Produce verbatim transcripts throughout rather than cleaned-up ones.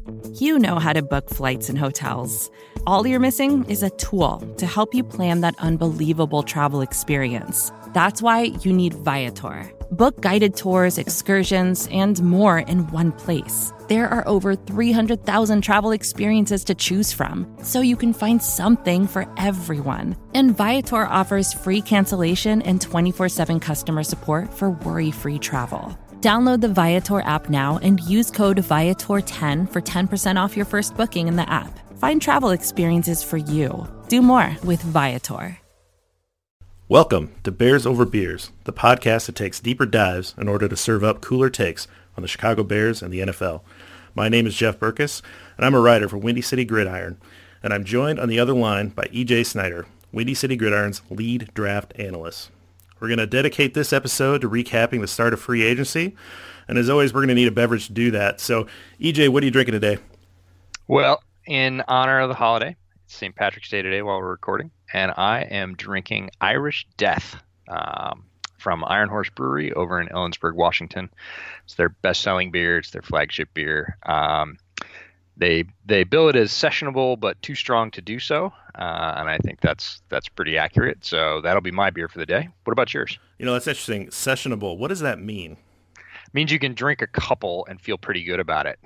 You know how to book flights and hotels. All you're missing is a tool to help you plan that unbelievable travel experience. That's why you need Viator. Book guided tours, excursions, and more in one place. There are over three hundred thousand travel experiences to choose from, so you can find something for everyone. And Viator offers free cancellation and twenty-four seven customer support for worry-free travel. Download the Viator app now and use code Viator ten for ten percent off your first booking in the app. Find travel experiences for you. Do more with Viator. Welcome to Bears Over Beers, the podcast that takes deeper dives in order to serve up cooler takes on the Chicago Bears and the N F L. My name is Jeff Berkus, and I'm a writer for Windy City Gridiron, and I'm joined on the other line by E J Snyder, Windy City Gridiron's lead draft analyst. We're going to dedicate this episode to recapping the start of free agency, and as always, we're going to need a beverage to do that. So, E J, what are you drinking today? Well, in honor of the holiday, it's Saint Patrick's Day today while we're recording, and I am drinking Irish Death um, from Iron Horse Brewery over in Ellensburg, Washington. It's their best-selling beer. It's their flagship beer. Um, they they bill it as sessionable, but too strong to do so, uh, and I think that's that's pretty accurate. So that'll be my beer for the day. What about yours? You know, that's interesting. Sessionable. What does that mean? Means you can drink a couple and feel pretty good about it.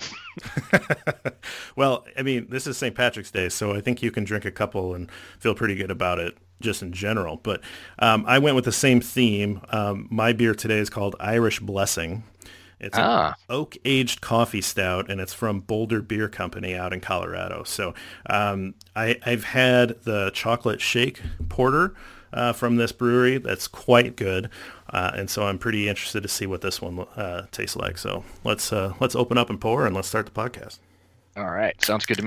Well, I mean, this is Saint Patrick's Day, so I think you can drink a couple and feel pretty good about it just in general. But um, I went with the same theme. Um, my beer today is called Irish Blessing. It's ah. an oak-aged coffee stout, and it's from Boulder Beer Company out in Colorado. So um, I, I've had the chocolate shake porter uh, from this brewery. That's quite good. Uh, and so I'm pretty interested to see what this one uh, tastes like. So let's uh, let's open up and pour, and let's start the podcast. All right. Sounds good to me.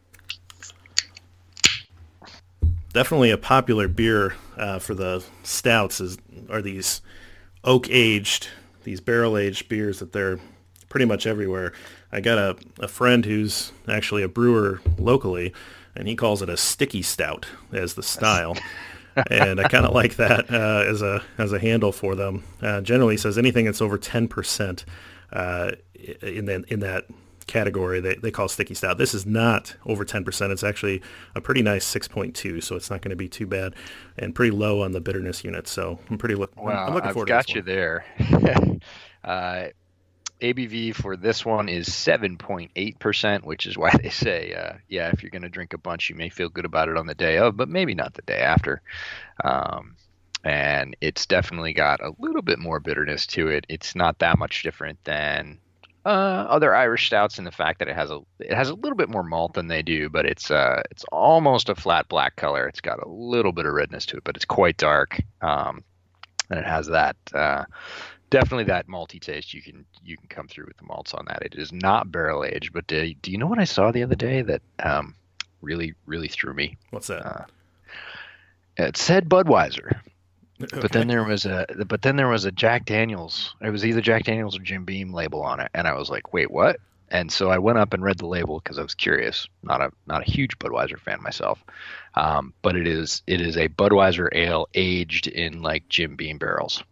Definitely a popular beer uh, for the stouts is are these oak-aged, these barrel-aged beers that they're pretty much everywhere. I got a, a friend who's actually a brewer locally, and he calls it a sticky stout as the style. And I kind of like that uh, as a as a handle for them. Uh, generally, says anything that's over ten percent uh, in that in that category, they, they call sticky stout. This is not over ten percent. It's actually a pretty nice six point two, so it's not going to be too bad, and pretty low on the bitterness unit. So I'm pretty look. Wow, I'm looking I've forward got to you one. there. uh, A B V for this one is seven point eight percent, which is why they say, uh, yeah, if you're going to drink a bunch, you may feel good about it on the day of, but maybe not the day after. Um, and it's definitely got a little bit more bitterness to it. It's not that much different than uh, other Irish stouts in the fact that it has a it has a little bit more malt than they do, but it's uh it's almost a flat black color. It's got a little bit of redness to it, but it's quite dark. Um, and it has that. Uh, Definitely that malty taste. You can you can come through with the malts on that. It is not barrel aged, but do, do you know what I saw the other day that um, really really threw me? What's that? Uh, it said Budweiser, okay. but then there was a but then there was a Jack Daniel's. It was either Jack Daniel's or Jim Beam label on it, and I was like, wait, what? And so I went up and read the label because I was curious. Not a not a huge Budweiser fan myself, um, but it is it is a Budweiser ale aged in like Jim Beam barrels.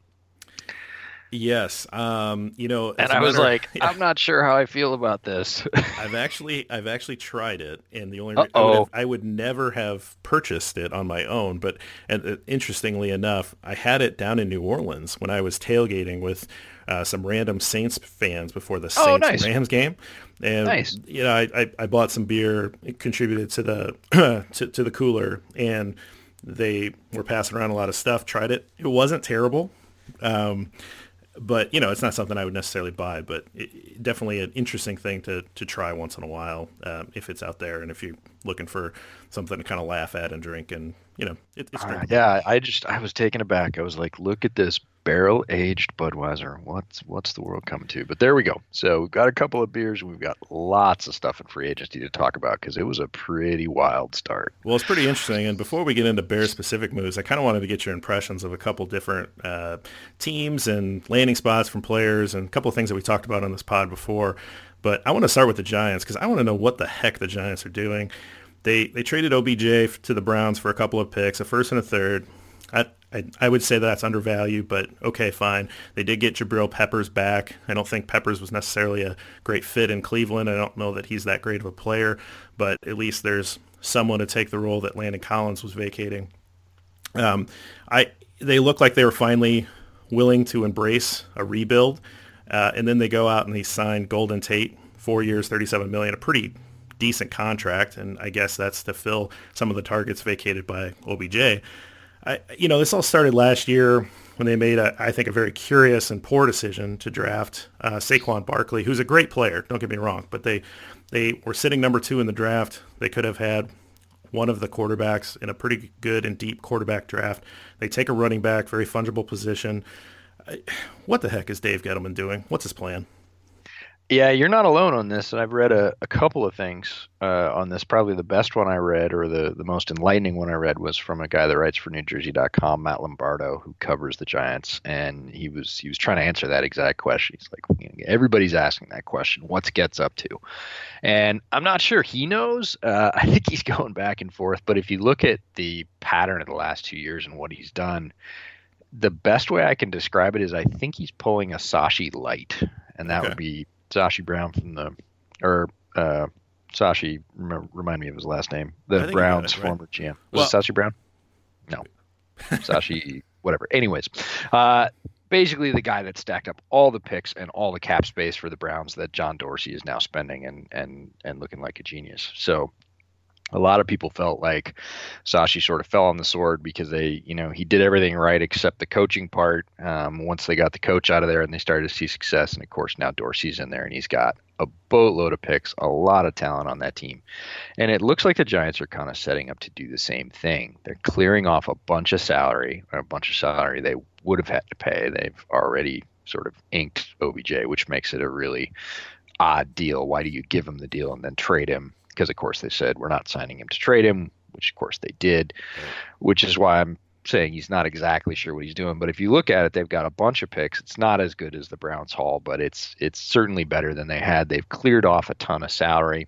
Yes, um, you know, and I was matter, like, yeah. I'm not sure how I feel about this. I've actually, I've actually tried it, and the only Uh-oh. I would, have, I would never have purchased it on my own. But and, uh, interestingly enough, I had it down in New Orleans when I was tailgating with uh, some random Saints fans before the Saints oh, nice. Rams game, and nice. you know, I, I, I bought some beer, it contributed to the to, to the cooler, and they were passing around a lot of stuff. Tried it, it wasn't terrible. Um, But, you know, it's not something I would necessarily buy, but it, definitely an interesting thing to, to try once in a while um, if it's out there and if you're looking for something to kind of laugh at and drink. And, you know, it, it's uh, yeah, I just I was taken aback. I was like, look at this barrel-aged Budweiser. What's what's the world coming to? But there we go. So we've got a couple of beers. We've got lots of stuff in free agency to talk about because it was a pretty wild start. Well, it's pretty interesting. And before we get into Bears-specific moves, I kind of wanted to get your impressions of a couple different uh, teams and landing spots from players and a couple of things that we talked about on this pod before. But I want to start with the Giants because I want to know what the heck the Giants are doing. They they traded O B J to the Browns for a couple of picks, a first and a third. I, I I would say that's undervalued, but okay, fine. They did get Jabril Peppers back. I don't think Peppers was necessarily a great fit in Cleveland. I don't know that he's that great of a player, but at least there's someone to take the role that Landon Collins was vacating. Um, I they look like they were finally willing to embrace a rebuild, uh, and then they go out and they sign Golden Tate, four years, thirty-seven million dollars, a pretty decent contract, and I guess that's to fill some of the targets vacated by O B J. I, you know, this all started last year when they made, a, I think, a very curious and poor decision to draft uh, Saquon Barkley, who's a great player, don't get me wrong, but they they were sitting number two in the draft. They could have had one of the quarterbacks in a pretty good and deep quarterback draft. They take a running back, very fungible position. What the heck is Dave Gettleman doing? What's his plan? Yeah, you're not alone on this. I've read a, a couple of things uh, on this. Probably the best one I read, or the, the most enlightening one I read, was from a guy that writes for New Jersey dot com, Matt Lombardo, who covers the Giants, and he was he was trying to answer that exact question. He's like, you know, everybody's asking that question. What's Getz up to? And I'm not sure he knows. Uh, I think he's going back and forth. But if you look at the pattern of the last two years and what he's done, the best way I can describe it is I think he's pulling a Sashi light, and that okay. would be Sashi Brown from the, or uh, Sashi, rem- remind me of his last name, the Browns' it, right? former G M. Was well, it Sashi Brown? No. Sashi, whatever. Anyways, uh, basically the guy that stacked up all the picks and all the cap space for the Browns that John Dorsey is now spending and and and looking like a genius. So a lot of people felt like Sashi sort of fell on the sword because they, you know, he did everything right except the coaching part. Um, once they got the coach out of there and they started to see success, and of course now Dorsey's in there and he's got a boatload of picks, a lot of talent on that team. And it looks like the Giants are kind of setting up to do the same thing. They're clearing off a bunch of salary, or a bunch of salary they would have had to pay. They've already sort of inked O B J, which makes it a really odd deal. Why do you give him the deal and then trade him? Because, of course, they said, we're not signing him to trade him, which, of course, they did, which is why I'm saying he's not exactly sure what he's doing. But if you look at it, they've got a bunch of picks. It's not as good as the Browns haul, but it's it's certainly better than they had. They've cleared off a ton of salary.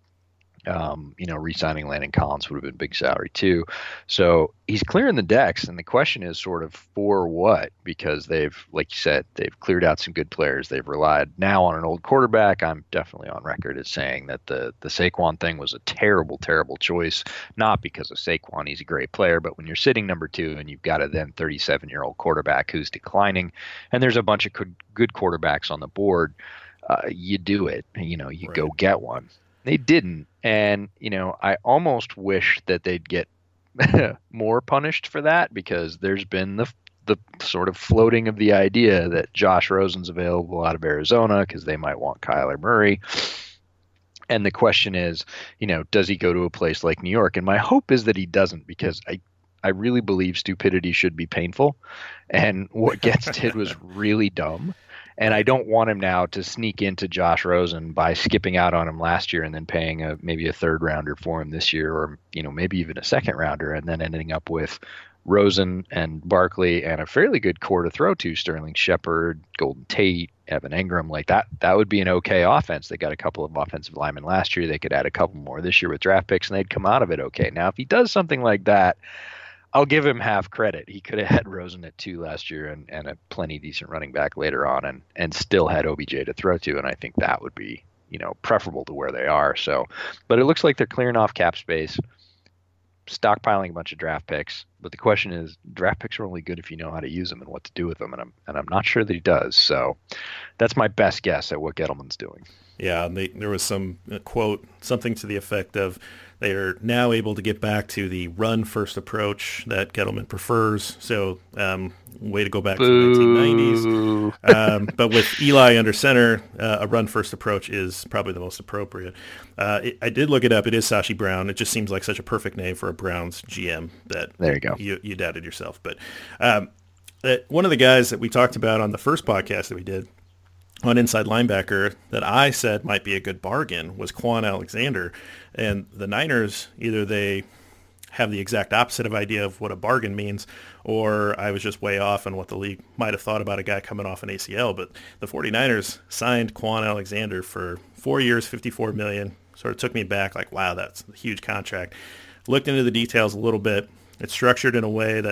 Um, you know, re-signing Landon Collins would have been big salary too. So he's clearing the decks, and the question is sort of for what? Because they've, like you said, they've cleared out some good players. They've relied now on an old quarterback. I'm definitely on record as saying that the the Saquon thing was a terrible, terrible choice, not because of Saquon. He's a great player, but when you're sitting number two and you've got a then thirty-seven-year-old quarterback who's declining, and there's a bunch of good, good quarterbacks on the board, uh, you do it. You know, you right. go get one. They didn't. And, you know, I almost wish that they'd get more punished for that, because there's been the the sort of floating of the idea that Josh Rosen's available out of Arizona because they might want Kyler Murray. And the question is, you know, does he go to a place like New York? And my hope is that he doesn't, because I, I really believe stupidity should be painful. And what Getz did was really dumb. And I don't want him now to sneak into Josh Rosen by skipping out on him last year and then paying a maybe a third rounder for him this year, or, you know, maybe even a second rounder, and then ending up with Rosen and Barkley and a fairly good core to throw to, Sterling Shepard, Golden Tate, Evan Engram. Like that, that would be an okay offense. They got a couple of offensive linemen last year. They could add a couple more this year with draft picks, and they'd come out of it okay. Now, if he does something like that, I'll give him half credit. He could have had Rosen at two last year and, and a plenty decent running back later on, and, and still had O B J to throw to. And I think that would be, you know, preferable to where they are. So, but it looks like they're clearing off cap space, stockpiling a bunch of draft picks. But the question is, draft picks are only good if you know how to use them and what to do with them. And I'm, and I'm not sure that he does. So that's my best guess at what Gettleman's doing. Yeah, and they, there was some uh, quote, something to the effect of, they are now able to get back to the run-first approach that Gettleman prefers. So, um, way to go back Boo. to the nineteen nineties. Um, but with Eli under center, uh, a run-first approach is probably the most appropriate. Uh, it, I did look it up. It is Sashi Brown. It just seems like such a perfect name for a Browns G M that there you go. You, you doubted yourself. But um, that one of the guys that we talked about on the first podcast that we did on inside linebacker that I said might be a good bargain was Quan Alexander. And the Niners, either they have the exact opposite of idea of what a bargain means, or I was just way off on what the league might have thought about a guy coming off an A C L. But the 49ers signed Quan Alexander for four years, fifty-four million dollars. Sort of took me back like, wow, that's a huge contract. Looked into the details a little bit. It's structured in a way that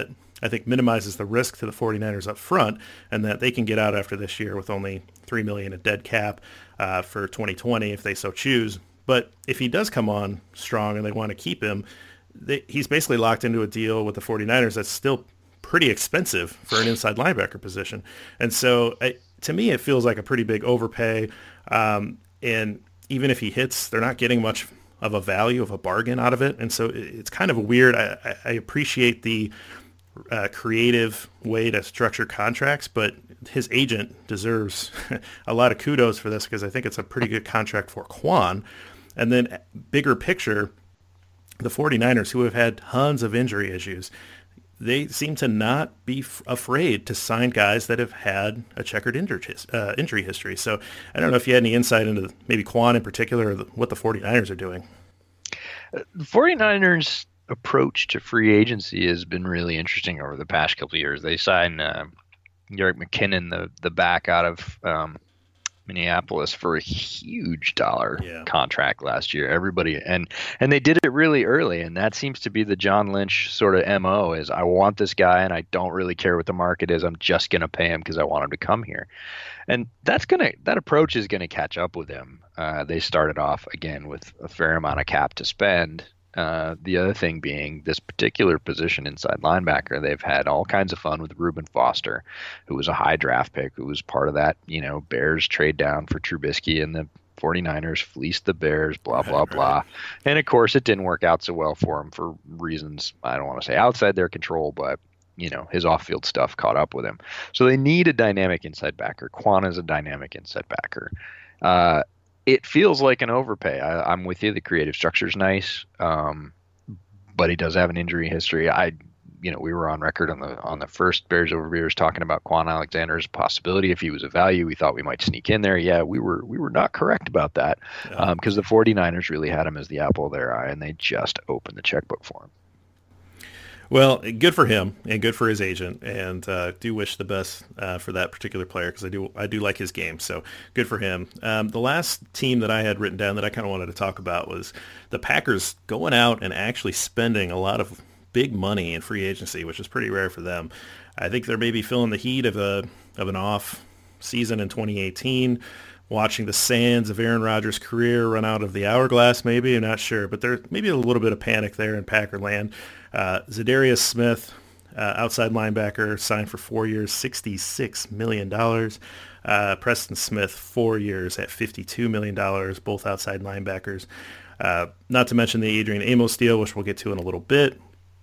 I think minimizes the risk to the 49ers up front, and that they can get out after this year with only three million dollars in dead cap uh, for twenty twenty if they so choose. But if he does come on strong and they want to keep him, they, he's basically locked into a deal with the 49ers that's still pretty expensive for an inside linebacker position. And so I, to me, it feels like a pretty big overpay. Um, and even if he hits, they're not getting much of a value of a bargain out of it. And so it's kind of a weird, I, I appreciate the uh, creative way to structure contracts, but his agent deserves a lot of kudos for this because I think it's a pretty good contract for Kwon. And then bigger picture, the 49ers, who have had tons of injury issues, they seem to not be f- afraid to sign guys that have had a checkered injury, his, uh, injury history. So I don't know if you had any insight into maybe Kwon in particular or the, what the 49ers are doing. The 49ers approach to free agency has been really interesting over the past couple of years. They signed uh, Jerick McKinnon, the, the back out of um, Minneapolis, for a huge dollar yeah. contract last year. Everybody and and they did it really early, and that seems to be the John Lynch sort of M O is I want this guy and I don't really care what the market is. I'm just going to pay him because I want him to come here. And that's going to that approach is going to catch up with him. Uh, they started off again with a fair amount of cap to spend. Uh, the other thing being this particular position inside linebacker, they've had all kinds of fun with Reuben Foster, who was a high draft pick, who was part of that, you know, Bears trade down for Trubisky, and the 49ers fleeced the Bears, blah, blah, right, blah. Right. And, of course, it didn't work out so well for him for reasons, I don't want to say outside their control, but, you know, his off-field stuff caught up with him. So they need a dynamic inside backer. Kwon is a dynamic inside backer. Uh, It feels like an overpay. I, I'm with you. The creative structure's nice, um, but he does have an injury history. I, you know, we were on record on the on the first Bears Over Beers talking about Kwon Alexander as a possibility. If he was a value, we thought we might sneak in there. Yeah, we were we were not correct about that because yeah. um, the 49ers really had him as the apple of their eye, and they just opened the checkbook for him. Well, good for him and good for his agent, and uh, do wish the best uh, for that particular player because I do I do like his game. So good for him. Um, the last team that I had written down that I kind of wanted to talk about was the Packers going out and actually spending a lot of big money in free agency, which is pretty rare for them. I think they're maybe feeling the heat of a of an off season in twenty eighteen. Watching the sands of Aaron Rodgers' career run out of the hourglass, maybe, I'm not sure. But there's maybe a little bit of panic there in Packer land. Uh, Zadarius Smith, uh, outside linebacker, signed for four years, sixty-six million dollars. Uh, Preston Smith, four years at fifty-two million dollars, both outside linebackers. Uh, not to mention the Adrian Amos deal, which we'll get to in a little bit.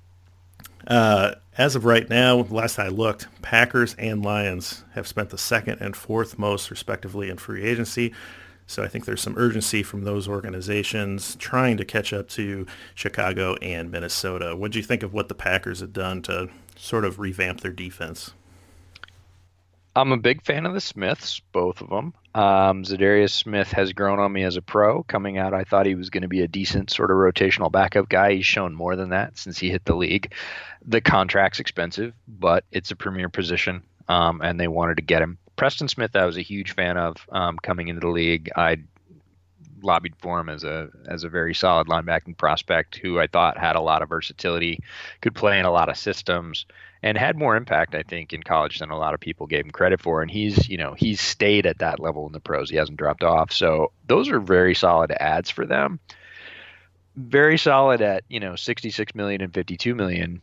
Uh, as of right now, last I looked, Packers and Lions have spent the second and fourth most, respectively, in free agency. So I think there's some urgency from those organizations trying to catch up to Chicago and Minnesota. What do you think of what the Packers have done to sort of revamp their defense? I'm a big fan of the Smiths, both of them. Um, Zadarius Smith has grown on me as a pro. Coming out, I thought he was going to be a decent sort of rotational backup guy. He's shown more than that since he hit the league. The contract's expensive, but it's a premier position, um, and they wanted to get him. Preston Smith, I was a huge fan of um, coming into the league. I lobbied for him as a as a very solid linebacking prospect who I thought had a lot of versatility, could play in a lot of systems, and had more impact, I think, in college than a lot of people gave him credit for. And he's, you know, he's stayed at that level in the pros. He hasn't dropped off. So those are very solid adds for them. Very solid at, you know, sixty-six million and fifty-two million.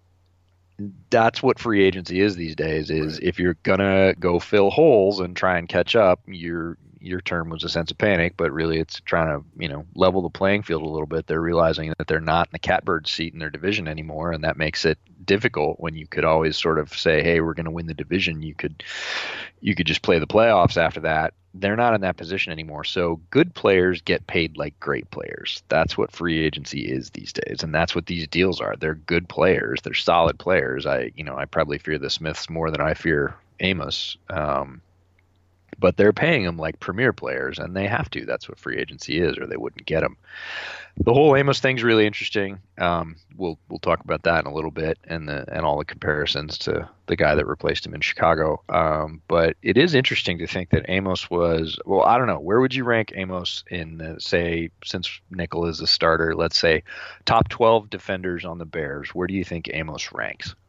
That's what free agency is these days, is right. If you're going to go fill holes and try and catch up, your your term was a sense of panic, but really it's trying to, you know, level the playing field a little bit. They're realizing that they're not in the catbird seat in their division anymore, and that makes it difficult when you could always sort of say, hey, we're going to win the division. You could you could just play the playoffs after that. They're not in that position anymore. So good players get paid like great players. That's what free agency is these days. And that's what these deals are. They're good players. They're solid players. I, you know, I probably fear the Smiths more than I fear Amos. Um, but they're paying them like premier players, and they have to. That's what free agency is, or they wouldn't get them. The whole Amos thing's really interesting. Um, we'll we'll talk about that in a little bit, and the and all the comparisons to the guy that replaced him in Chicago. Um, but it is interesting to think that Amos was, well, I don't know, where would you rank Amos in, the, say, since Nickel is a starter, let's say top twelve defenders on the Bears? Where do you think Amos ranks?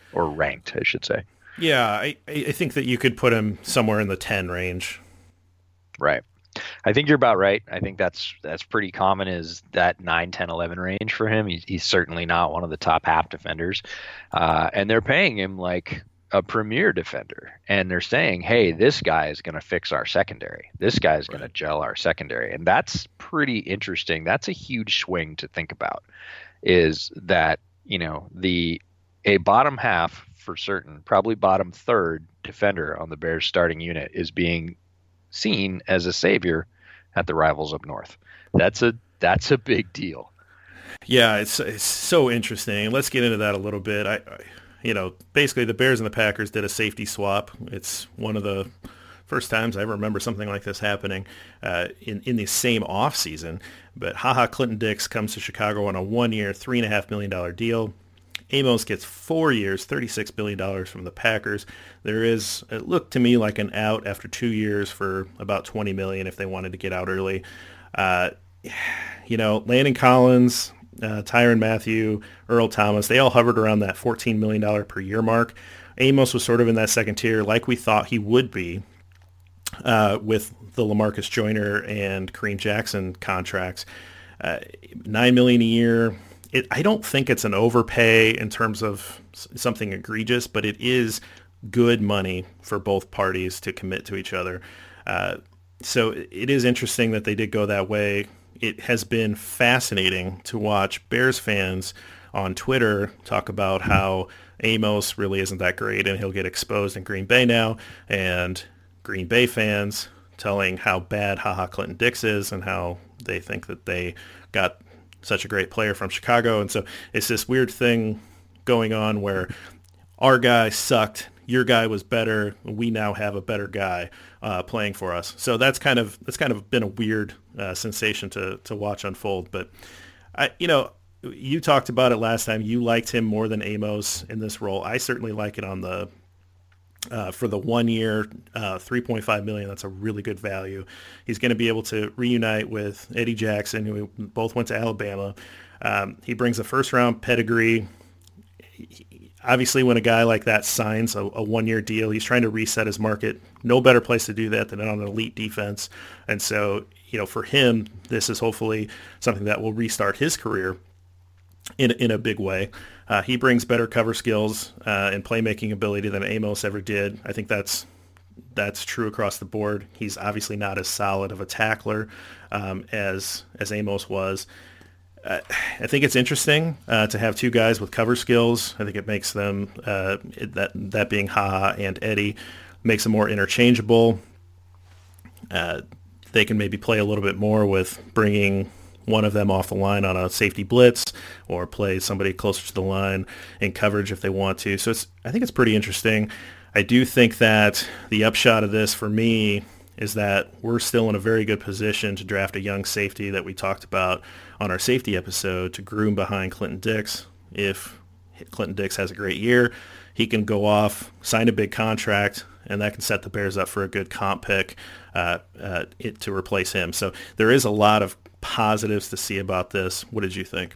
or ranked, I should say. Yeah, I, I think that you could put him somewhere in the ten range. Right. I think you're about right. I think that's that's pretty common, is that nine, ten, eleven range for him. He's, he's certainly not one of the top half defenders. Uh, and they're paying him like a premier defender. And they're saying, hey, this guy is going to fix our secondary. This guy is right. going to gel our secondary. And that's pretty interesting. That's a huge swing to think about, is that, you know, the a bottom half for certain, probably bottom third defender on the Bears starting unit is being seen as a savior at the rivals up north. That's a that's a big deal. Yeah, it's it's so interesting. Let's get into that a little bit. I, I you know, basically the Bears and the Packers did a safety swap. It's one of the first times I ever remember something like this happening uh, in in the same offseason. But haha, Clinton Dix comes to Chicago on a one-year, three and a half million dollar deal. Amos gets four years, thirty-six billion dollars from the Packers. There is, it looked to me like an out after two years for about twenty million dollars if they wanted to get out early. Uh, you know, Landon Collins, uh, Tyrann Mathieu, Earl Thomas, they all hovered around that fourteen million dollars per year mark. Amos was sort of in that second tier like we thought he would be uh, with the LaMarcus Joyner and Kareem Jackson contracts. Uh, nine million dollars a year. It, I don't think it's an overpay in terms of something egregious, but it is good money for both parties to commit to each other. Uh, so it is interesting that they did go that way. It has been fascinating to watch Bears fans on Twitter talk about how Amos really isn't that great and he'll get exposed in Green Bay now, and Green Bay fans telling how bad HaHa Clinton Dix is and how they think that they got such a great player from Chicago. And so it's this weird thing going on where our guy sucked, your guy was better, we now have a better guy uh, playing for us. So that's kind of that's kind of been a weird uh, sensation to to watch unfold. But I, you know, you talked about it last time. You liked him more than Amos in this role. I certainly like it on the Uh, for the one year, uh, three point five million dollars. That's a really good value. He's going to be able to reunite with Eddie Jackson, who both went to Alabama. Um, he brings a first round pedigree. He, obviously, when a guy like that signs a, a one year deal, he's trying to reset his market. No better place to do that than on an elite defense. And so, you know, for him, this is hopefully something that will restart his career in in a big way. Uh, he brings better cover skills uh, and playmaking ability than Amos ever did. I think that's that's true across the board. He's obviously not as solid of a tackler um, as as Amos was. Uh, I think it's interesting uh, to have two guys with cover skills. I think it makes them uh, it, that that being HaHa and Eddie makes them more interchangeable. Uh, they can maybe play a little bit more with bringing one of them off the line on a safety blitz, or play somebody closer to the line in coverage if they want to. So it's, I think it's pretty interesting. I do think that the upshot of this for me is that we're still in a very good position to draft a young safety that we talked about on our safety episode to groom behind Clinton Dix. If Clinton Dix has a great year, he can go off, sign a big contract, and that can set the Bears up for a good comp pick uh, uh, it, to replace him. So there is a lot of positives to see about this. What did you think?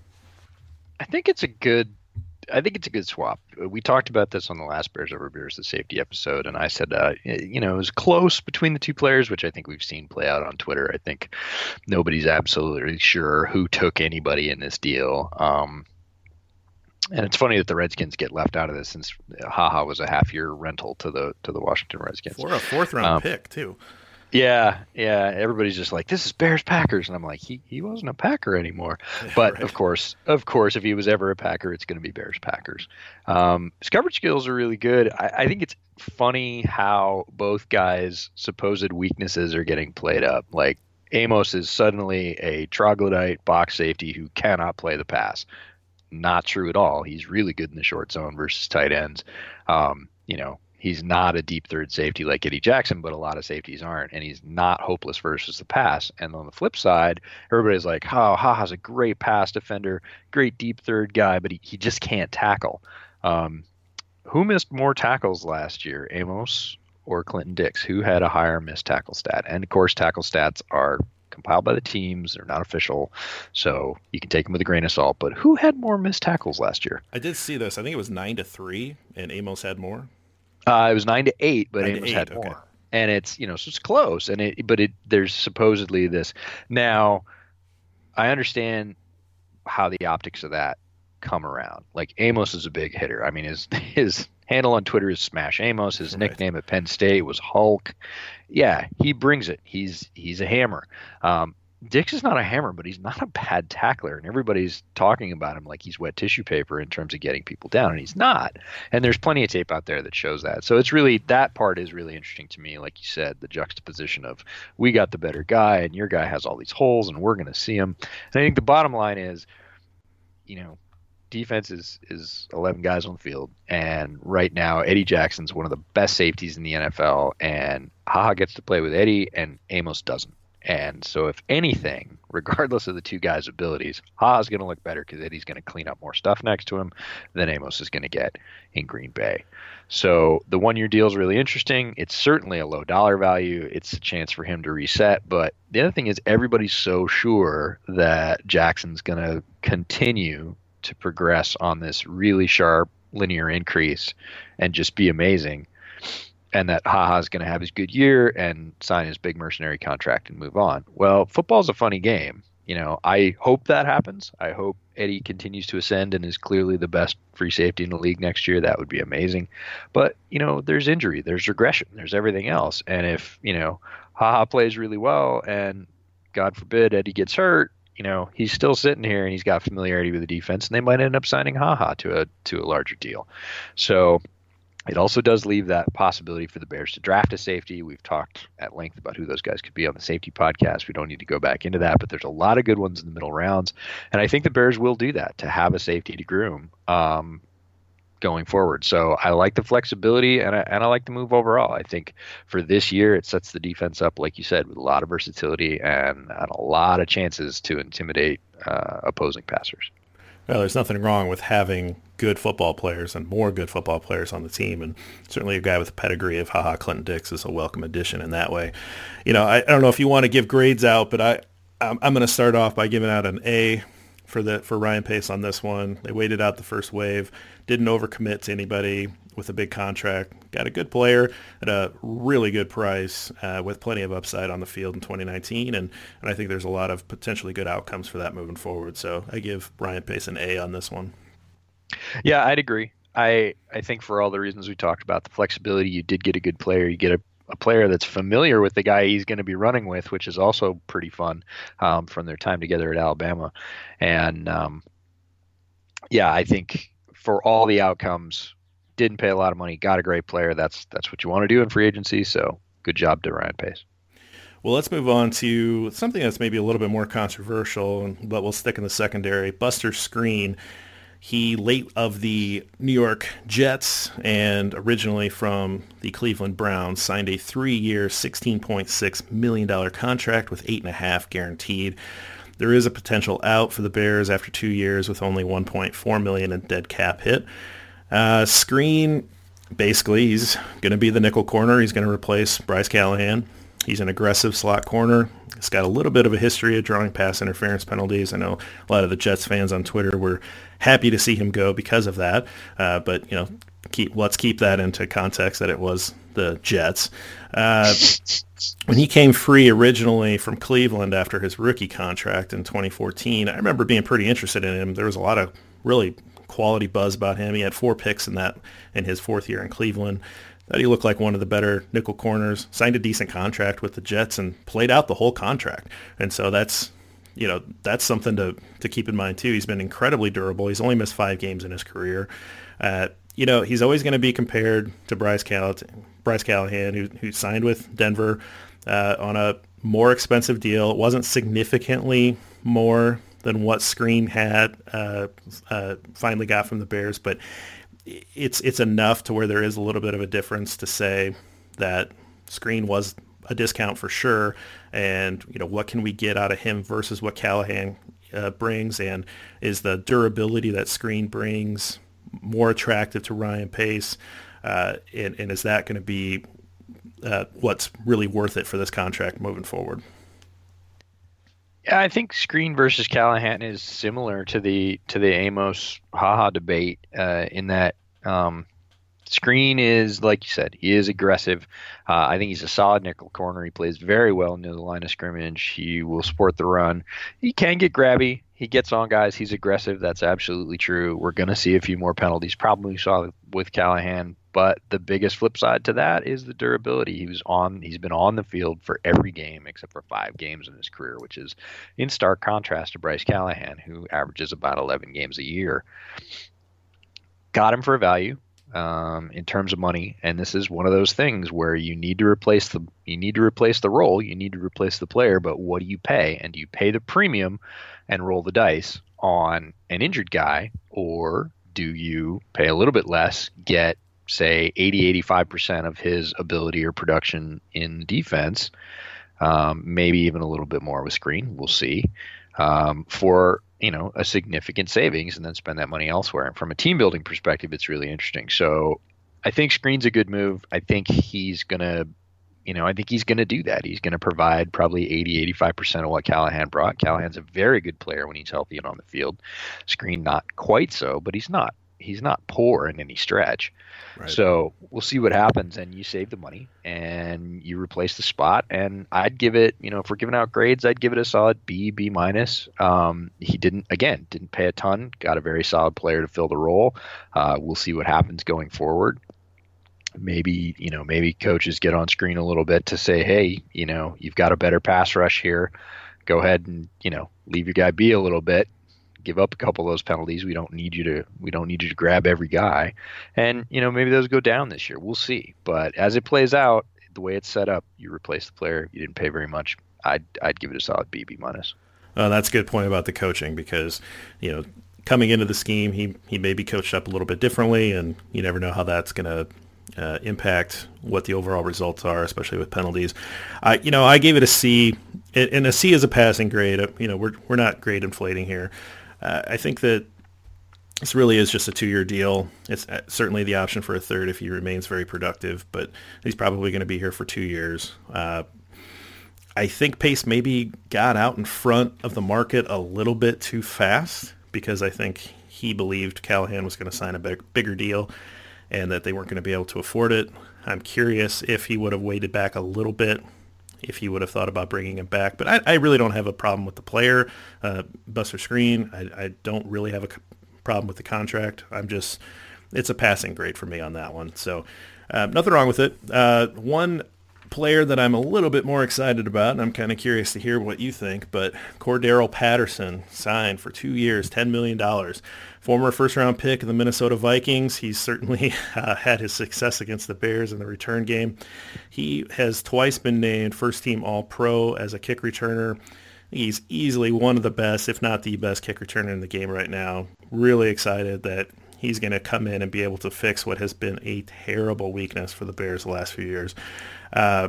I think it's a good I think it's a good swap. We talked about this on the last Bears Over Beers, the safety episode, and I said, uh, you know, it was close between the two players, which I think we've seen play out on Twitter. I think nobody's absolutely sure who took anybody in this deal. Um, and it's funny that the Redskins get left out of this, since HaHa was a half-year rental to the to the Washington Redskins. For a fourth-round um, pick, too. Yeah, yeah. Everybody's just like, this is Bears Packers, and I'm like, he he wasn't a Packer anymore. But right. of course, of course, if he was ever a Packer, it's going to be Bears Packers. Um, his coverage skills are really good. I, I think it's funny how both guys' supposed weaknesses are getting played up. Like Amos is suddenly a troglodyte box safety who cannot play the pass. Not true at all. He's really good in the short zone versus tight ends. Um, you know. He's not a deep third safety like Eddie Jackson, but a lot of safeties aren't. And he's not hopeless versus the pass. And on the flip side, everybody's like, oh, HaHa's a great pass defender, great deep third guy, but he, he just can't tackle. Um, who missed more tackles last year, Amos or Clinton Dix? Who had a higher missed tackle stat? And, of course, tackle stats are compiled by the teams. They're not official, so you can take them with a grain of salt. But who had more missed tackles last year? I did see this. I think it was nine to three, and Amos had more. Uh, it was nine to eight, but nine Amos eight, had okay. more. And it's, you know, so it's close. And it, but it, there's supposedly this. Now, I understand how the optics of that come around. Like Amos is a big hitter. I mean, his his handle on Twitter is Smash Amos. His right. nickname at Penn State was Hulk. Yeah, he brings it. He's he's a hammer. Um, Dix is not a hammer, but he's not a bad tackler, and everybody's talking about him like he's wet tissue paper in terms of getting people down, and he's not. And there's plenty of tape out there that shows that. So it's really, that part is really interesting to me. Like you said, the juxtaposition of we got the better guy, and your guy has all these holes, and we're going to see him. And I think the bottom line is, you know, defense is is eleven guys on the field, and right now Eddie Jackson's one of the best safeties in the N F L, and HaHa gets to play with Eddie, and Amos doesn't. And so if anything, regardless of the two guys' abilities, HaHa's going to look better because Eddie's going to clean up more stuff next to him than Amos is going to get in Green Bay. So the one-year deal is really interesting. It's certainly a low dollar value. It's a chance for him to reset. But the other thing is everybody's so sure that Jackson's going to continue to progress on this really sharp linear increase and just be amazing, and that HaHa is going to have his good year and sign his big mercenary contract and move on. Well, football's a funny game. You know, I hope that happens. I hope Eddie continues to ascend and is clearly the best free safety in the league next year. That would be amazing. But, you know, there's injury, there's regression, there's everything else. And if, you know, HaHa plays really well and God forbid Eddie gets hurt, you know, he's still sitting here and he's got familiarity with the defense, and they might end up signing HaHa to a to a larger deal. So it also does leave that possibility for the Bears to draft a safety. We've talked at length about who those guys could be on the safety podcast. We don't need to go back into that, but there's a lot of good ones in the middle rounds. And I think the Bears will do that, to have a safety to groom um, going forward. So I like the flexibility, and I, and I like the move overall. I think for this year, it sets the defense up, like you said, with a lot of versatility and, and a lot of chances to intimidate uh, opposing passers. Well, there's nothing wrong with having good football players and more good football players on the team, and certainly a guy with a pedigree of HaHa Clinton Dix is a welcome addition in that way. You know, I, I don't know if you want to give grades out, but I I'm, I'm going to start off by giving out an A for the for Ryan Pace on this one. They waited out the first wave, didn't overcommit to anybody with a big contract, got a good player at a really good price uh, with plenty of upside on the field in twenty nineteen, and, and I think there's a lot of potentially good outcomes for that moving forward. So I give Ryan Pace an A on this one. Yeah, I'd agree. I I think for all the reasons we talked about, the flexibility, you did get a good player. You get a, a player that's familiar with the guy he's going to be running with, which is also pretty fun um, from their time together at Alabama. And um, yeah, I think for all the outcomes, didn't pay a lot of money, got a great player. That's that's what you want to do in free agency. So good job to Ryan Pace. Well, let's move on to something that's maybe a little bit more controversial, but we'll stick in the secondary. Buster Skrine. He, late of the New York Jets and originally from the Cleveland Browns, signed a three-year, sixteen point six million dollars contract with eight point five guaranteed. There is a potential out for the Bears after two years with only one point four million dollars in dead cap hit. Uh, Skrine, basically, he's going to be the nickel corner. He's going to replace Bryce Callahan. He's an aggressive slot corner. He's got a little bit of a history of drawing pass interference penalties. I know a lot of the Jets fans on Twitter were happy to see him go because of that. Uh, but, you know, keep let's keep that into context that it was the Jets. Uh, when he came free originally from Cleveland after his rookie contract in twenty fourteen, I remember being pretty interested in him. There was a lot of really quality buzz about him. He had four picks in that in his fourth year in Cleveland. Thought he looked like one of the better nickel corners, signed a decent contract with the Jets and played out the whole contract. And so that's, you know, that's something to, to keep in mind too. He's been incredibly durable. He's only missed five games in his career. Uh, you know, he's always going to be compared to Bryce Callahan, Bryce Callahan, who, who signed with Denver uh, on a more expensive deal. It wasn't significantly more than what Skrine had uh, uh, finally got from the Bears, but it's it's enough to where there is a little bit of a difference to say that Skrine was a discount for sure, and you know what can we get out of him versus what Callahan uh, brings, and is the durability that Skrine brings more attractive to Ryan Pace, uh, and, and is that going to be uh, what's really worth it for this contract moving forward? Yeah, I think Screen versus Callahan is similar to the to the Amos Haha debate uh, in that um, Screen is, like you said, he is aggressive. Uh, I think he's a solid nickel corner. He plays very well near the line of scrimmage. He will support the run. He can get grabby. He gets on guys. He's aggressive. That's absolutely true. We're going to see a few more penalties. Probably saw with Callahan. But the biggest flip side to that is the durability. He was on. He's been on the field for every game except for five games in his career, which is in stark contrast to Bryce Callahan, who averages about eleven games a year. Got him for a value. Um, in terms of money, and this is one of those things where you need to replace the you need to replace the role, you need to replace the player, but what do you pay? And do you pay the premium and roll the dice on an injured guy, or do you pay a little bit less, get say eighty, eighty-five percent of his ability or production in defense, um, maybe even a little bit more with Screen, we'll see, um, for you know, a significant savings and then spend that money elsewhere. And from a team building perspective, it's really interesting. So I think Screen's a good move. I think he's going to, you know, I think he's going to do that. He's going to provide probably eighty, eighty-five percent of what Callahan brought. Callahan's a very good player when he's healthy and on the field. Screen, not quite so, but he's not, he's not poor in any stretch. Right. So we'll see what happens, and you save the money and you replace the spot. And I'd give it, you know, if we're giving out grades, I'd give it a solid B, B minus. Um, he didn't, again, didn't pay a ton, got a very solid player to fill the role. Uh, we'll see what happens going forward. Maybe, you know, maybe coaches get on Screen a little bit to say, hey, you know, you've got a better pass rush here. Go ahead and, you know, leave your guy be a little bit. Give up a couple of those penalties. We don't need you to. We don't need you to grab every guy, and you know maybe those go down this year. We'll see. But as it plays out, the way it's set up, you replace the player. You didn't pay very much. I'd I'd give it a solid B, B minus. Uh, that's a good point about the coaching because you know coming into the scheme, he he may be coached up a little bit differently, and you never know how that's going to uh, impact what the overall results are, especially with penalties. I you know I gave it a C, and a C is a passing grade. You know we're we're not grade inflating here. Uh, I think that this really is just a two-year deal. It's certainly the option for a third if he remains very productive, but he's probably going to be here for two years. Uh, I think Pace maybe got out in front of the market a little bit too fast because I think he believed Callahan was going to sign a big, bigger deal and that they weren't going to be able to afford it. I'm curious if he would have waited back a little bit, if he would have thought about bringing him back. But I, I really don't have a problem with the player, uh, Buster Screen. I, I don't really have a c- problem with the contract. I'm just, it's a passing grade for me on that one. So uh, nothing wrong with it. Uh, one player that I'm a little bit more excited about, and I'm kind of curious to hear what you think, but Cordero Patterson signed for two years, ten million dollars. Former first-round pick of the Minnesota Vikings. He's certainly uh, had his success against the Bears in the return game. He has twice been named first-team All-Pro as a kick returner. He's easily one of the best, if not the best kick returner in the game right now. Really excited that he's going to come in and be able to fix what has been a terrible weakness for the Bears the last few years. Uh,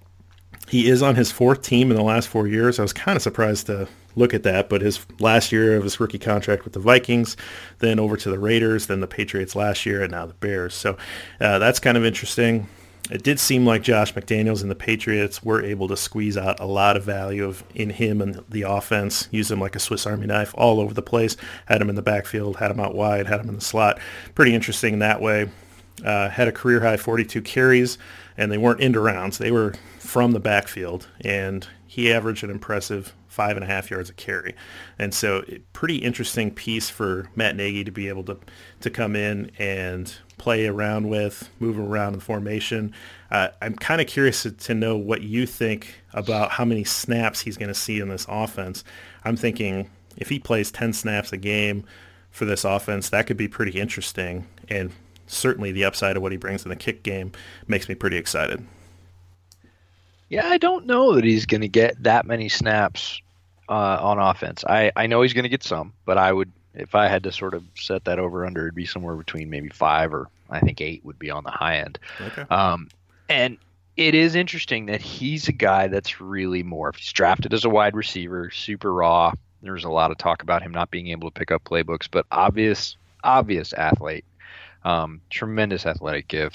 he is on his fourth team in the last four years. I was kind of surprised to look at that, but his last year of his rookie contract with the Vikings, then over to the Raiders, then the Patriots last year, and now the Bears. So uh, that's kind of interesting. It did seem like Josh McDaniels and the Patriots were able to squeeze out a lot of value of in him and the offense, use him like a Swiss Army knife all over the place, had him in the backfield, had him out wide, had him in the slot. Pretty interesting in that way. Uh, had a career-high forty-two carries, and they weren't end rounds. They were from the backfield, and he averaged an impressive five and a half yards a carry. And so pretty interesting piece for Matt Nagy to be able to, to come in and play around with, move around in the formation. Uh, I'm kind of curious to, to know what you think about how many snaps he's going to see in this offense. I'm thinking if he plays ten snaps a game for this offense, that could be pretty interesting. And certainly the upside of what he brings in the kick game makes me pretty excited. Yeah, I don't know that he's going to get that many snaps uh, on offense. I, I know he's going to get some, but I would, if I had to sort of set that over under, it'd be somewhere between maybe five or I think eight would be on the high end. Okay. Um, and it is interesting that he's a guy that's really more, he's drafted as a wide receiver, super raw. There's a lot of talk about him not being able to pick up playbooks, but obvious, obvious athlete. Um, tremendous athletic gifts,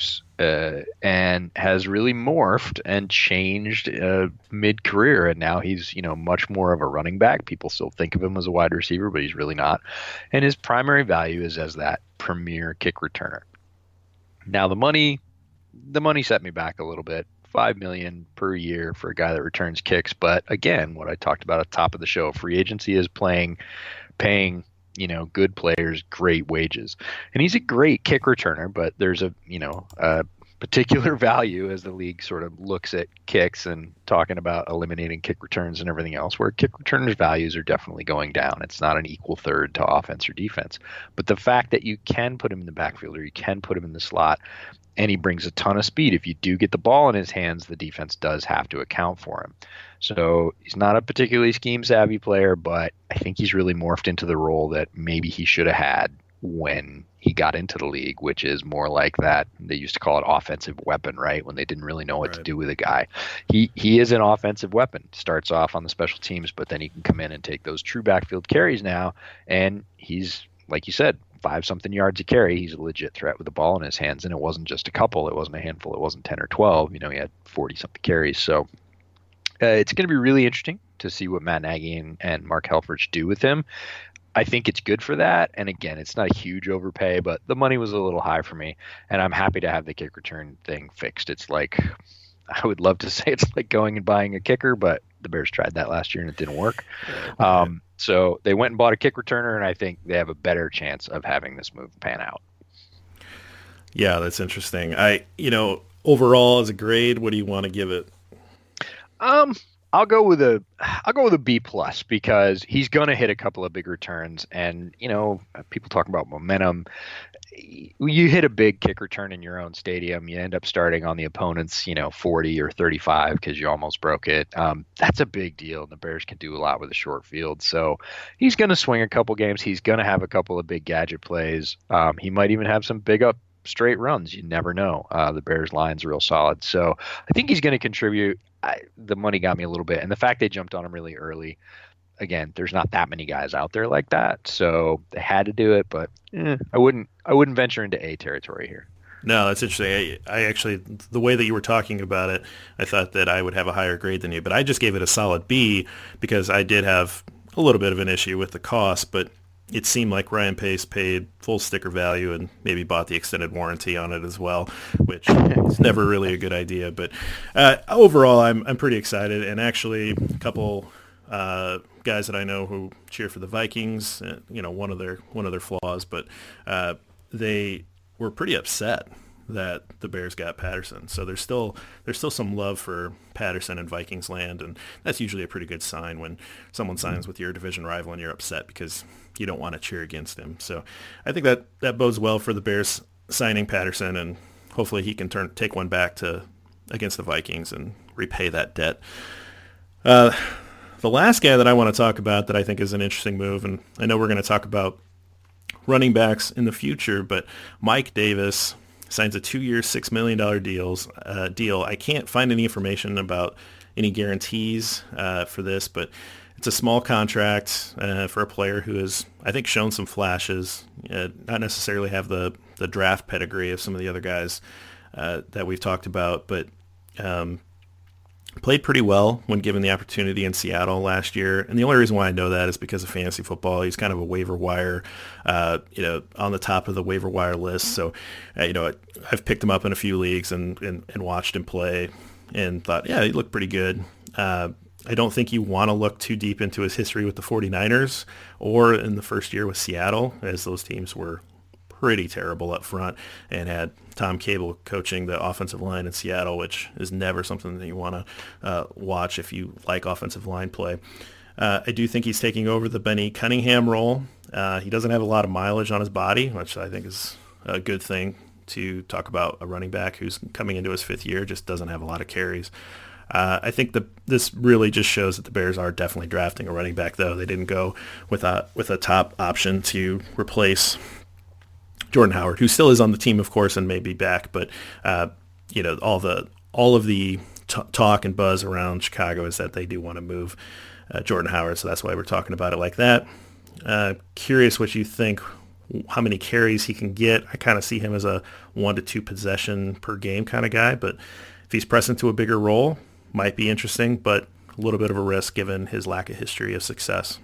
uh, and has really morphed and changed uh, mid-career. And now he's, you know, much more of a running back. People still think of him as a wide receiver, but he's really not. And his primary value is as that premier kick returner. Now the money, the money set me back a little bit. Five million per year for a guy that returns kicks. But again, what I talked about at the top of the show, free agency is playing, paying, you know, good players great wages, and he's a great kick returner. But there's a, you know, a particular value as the league sort of looks at kicks and talking about eliminating kick returns and everything else, where kick returners' values are definitely going down. It's not an equal third to offense or defense. But the fact that you can put him in the backfield or you can put him in the slot, and he brings a ton of speed. If you do get the ball in his hands, the defense does have to account for him. So he's not a particularly scheme-savvy player, but I think he's really morphed into the role that maybe he should have had when he got into the league, which is more like that. They used to call it offensive weapon, right? When they didn't really know what right. to do with a guy. He he is an offensive weapon. Starts off on the special teams, but then he can come in and take those true backfield carries now. And he's, like you said, five something yards a carry. He's a legit threat with the ball in his hands. And it wasn't just a couple. It wasn't a handful. It wasn't ten or twelve. You know, he had forty something carries. So uh, it's going to be really interesting to see what Matt Nagy and, and Mark Helfrich do with him. I think it's good for that. And again, it's not a huge overpay, but the money was a little high for me. And I'm happy to have the kick return thing fixed. It's like, I would love to say it's like going and buying a kicker, but the Bears tried that last year and it didn't work. Um, so they went and bought a kick returner, and I think they have a better chance of having this move pan out. Yeah, that's interesting. I, you know, overall as a grade, what do you want to give it? Um, I'll go with a, I'll go with a B plus, because he's going to hit a couple of big returns, and you know, people talk about momentum. You hit a big kick return in your own stadium, you end up starting on the opponent's, you know, forty or thirty-five because you almost broke it. Um, that's a big deal, and the Bears can do a lot with a short field. So he's going to swing a couple games. He's going to have a couple of big gadget plays. Um, he might even have some big up straight runs. You never know. Uh, the Bears line's real solid. So I think he's going to contribute. I, the money got me a little bit, and the fact they jumped on him really early. Again, there's not that many guys out there like that, so they had to do it. But eh, I wouldn't, I wouldn't venture into A territory here. No, that's interesting. I, I actually, the way that you were talking about it, I thought that I would have a higher grade than you, but I just gave it a solid B because I did have a little bit of an issue with the cost, but it seemed like Ryan Pace paid full sticker value and maybe bought the extended warranty on it as well, which is never really a good idea. But uh, overall, I'm I'm pretty excited, and actually a couple uh, guys that I know who cheer for the Vikings, uh, you know, one of their one of their flaws, but uh, they were pretty upset that the Bears got Patterson. So there's still there's still some love for Patterson in Vikings land, and that's usually a pretty good sign when someone signs with your division rival and you're upset because you don't want to cheer against him. So I think that, that bodes well for the Bears signing Patterson, and hopefully he can turn take one back to against the Vikings and repay that debt. Uh, the last guy that I want to talk about that I think is an interesting move, and I know we're going to talk about running backs in the future, but Mike Davis signs a two-year, six million dollars deals, uh, deal. I can't find any information about any guarantees uh, for this, but it's a small contract uh, for a player who has, I think, shown some flashes, uh, not necessarily have the, the draft pedigree of some of the other guys uh, that we've talked about, but um, played pretty well when given the opportunity in Seattle last year. And the only reason why I know that is because of fantasy football. He's kind of a waiver wire, uh, you know, on the top of the waiver wire list. So, uh, you know, I've picked him up in a few leagues and, and, and watched him play and thought, yeah, he looked pretty good. Uh, I don't think you want to look too deep into his history with the 49ers or in the first year with Seattle, as those teams were pretty terrible up front and had Tom Cable coaching the offensive line in Seattle, which is never something that you want to uh, watch if you like offensive line play. Uh, I do think he's taking over the Benny Cunningham role. Uh, he doesn't have a lot of mileage on his body, which I think is a good thing to talk about a running back who's coming into his fifth year, just doesn't have a lot of carries. Uh, I think the, this really just shows that the Bears are definitely drafting a running back, though. They didn't go with a, with a top option to replace Jordan Howard, who still is on the team, of course, and may be back. But, uh, you know, all the all of the t- talk and buzz around Chicago is that they do want to move uh, Jordan Howard, so that's why we're talking about it like that. Uh, curious what you think how many carries he can get. I kind of see him as a one to two possession per game kind of guy, but if he's pressed into a bigger role, might be interesting, but a little bit of a risk given his lack of history of success.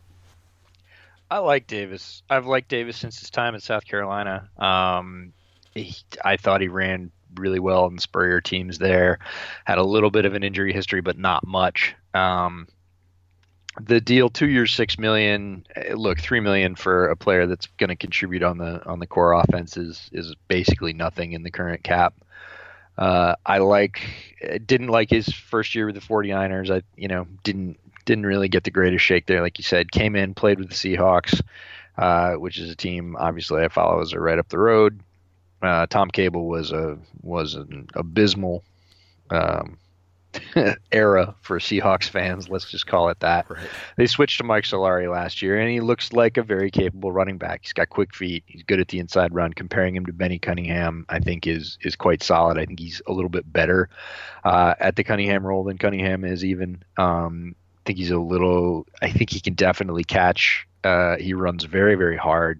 I like Davis. I've liked Davis since his time at South Carolina. Um, he, I thought he ran really well in the Spurrier teams there. Had a little bit of an injury history, but not much. Um, the deal, two years, six million. Look, three million for a player that's going to contribute on the on the core offense is is basically nothing in the current cap. Uh, I like didn't like his first year with the 49ers. I you know didn't didn't really get the greatest shake there, like you said. Came in, played with the Seahawks, uh, which is a team obviously I follow as they're right up the road. Uh, Tom Cable was a was an abysmal um, era for Seahawks fans. Let's just call it that. Right. They switched to Mike Solari last year, and he looks like a very capable running back. He's got quick feet. He's good at the inside run. Comparing him to Benny Cunningham, I think is is quite solid. I think he's a little bit better uh, at the Cunningham role than Cunningham is even. Um, I think he's a little. I think he can definitely catch. Uh, he runs very very hard.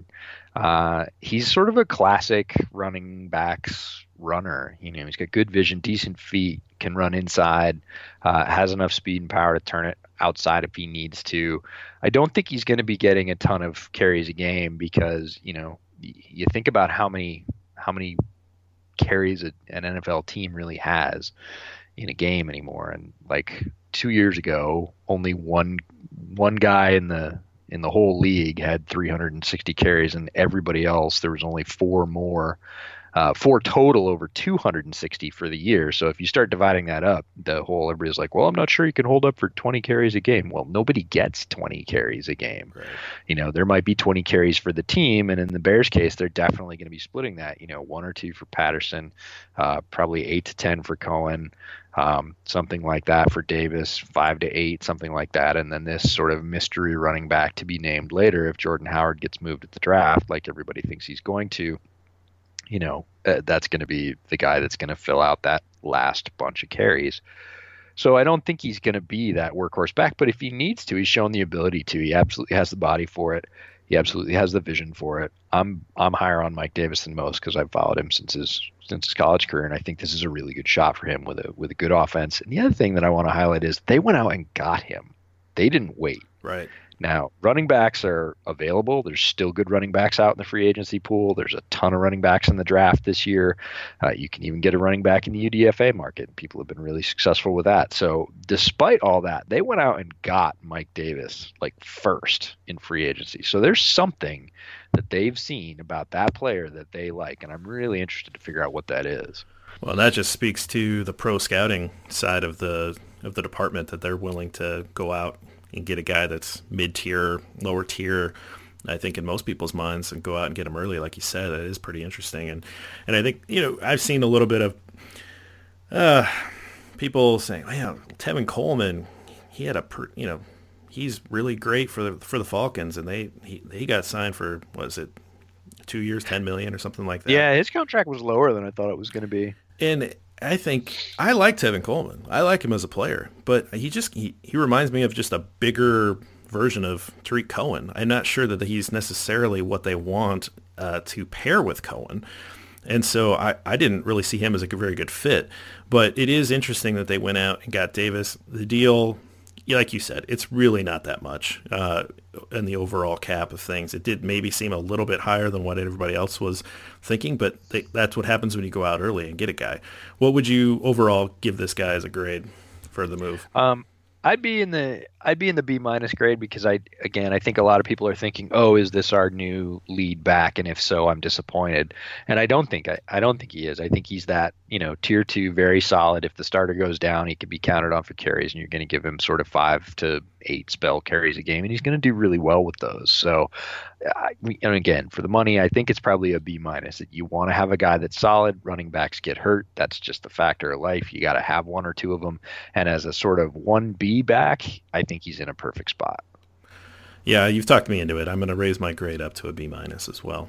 Uh, he's sort of a classic running backs runner. You know, he's got good vision, decent feet, can run inside, uh, has enough speed and power to turn it outside if he needs to. I don't think he's going to be getting a ton of carries a game because, you know, y- you think about how many how many carries a, an N F L team really has in a game anymore. And like two years ago, only one one guy in the in the whole league had three hundred sixty carries, and everybody else, there was only four more, uh, four total over two hundred sixty for the year. So if you start dividing that up, the whole, everybody's like, well, I'm not sure you can hold up for twenty carries a game. Well, nobody gets twenty carries a game. Right. You know, there might be twenty carries for the team, and in the Bears case, they're definitely going to be splitting that, you know, one or two for Patterson, uh, probably eight to ten for Cohen. Um, something like that for Davis, five to eight, something like that. And then this sort of mystery running back to be named later if Jordan Howard gets moved at the draft, like everybody thinks he's going to, you know, uh, that's going to be the guy that's going to fill out that last bunch of carries. So I don't think he's going to be that workhorse back, but if he needs to, he's shown the ability to. He absolutely has the body for it. He absolutely has the vision for it. I'm I'm higher on Mike Davis than most because I've followed him since his since his college career, and I think this is a really good shot for him with a with a good offense. And the other thing that I want to highlight is they went out and got him. They didn't wait. Right. Now, running backs are available. There's still good running backs out in the free agency pool. There's a ton of running backs in the draft this year. Uh, you can even get a running back in the U D F A market. People have been really successful with that. So despite all that, they went out and got Mike Davis like first in free agency. So there's something that they've seen about that player that they like, and I'm really interested to figure out what that is. Well, that just speaks to the pro scouting side of the of the department, that they're willing to go out and get a guy that's mid-tier, lower tier, I think in most people's minds, and go out and get him early, like you said. That is pretty interesting. And and I think, you know, I've seen a little bit of uh, people saying, "Man, Tevin Coleman, he had a, you know, he's really great for the for the Falcons, and they he, he got signed for, what is it, two years, ten million or something like that." Yeah, his contract was lower than I thought it was going to be. And I think I like Tevin Coleman. I like him as a player, but he just he, he reminds me of just a bigger version of Tariq Cohen. I'm not sure that he's necessarily what they want uh, to pair with Cohen. And so I, I didn't really see him as a very good fit. But it is interesting that they went out and got Davis. The deal, like you said, it's really not that much uh, in the overall cap of things. It did maybe seem a little bit higher than what everybody else was thinking, but they, that's what happens when you go out early and get a guy. What would you overall give this guy as a grade for the move? Um, I'd be in the I'd be in the B minus grade because I again I think a lot of people are thinking, oh, is this our new lead back? And if so, I'm disappointed. And I don't think I, I don't think he is. I think he's that, you know, tier two, very solid. If the starter goes down, he can be counted on for carries, and you're going to give him sort of five to eight spell carries a game, and he's going to do really well with those. So, I, and again, for the money, I think it's probably a B minus. That you want to have a guy that's solid. Running backs get hurt. That's just the factor of life. You got to have one or two of them. And as a sort of one B back, I think he's in a perfect spot. Yeah, you've talked me into it. I'm going to raise my grade up to a B minus as well.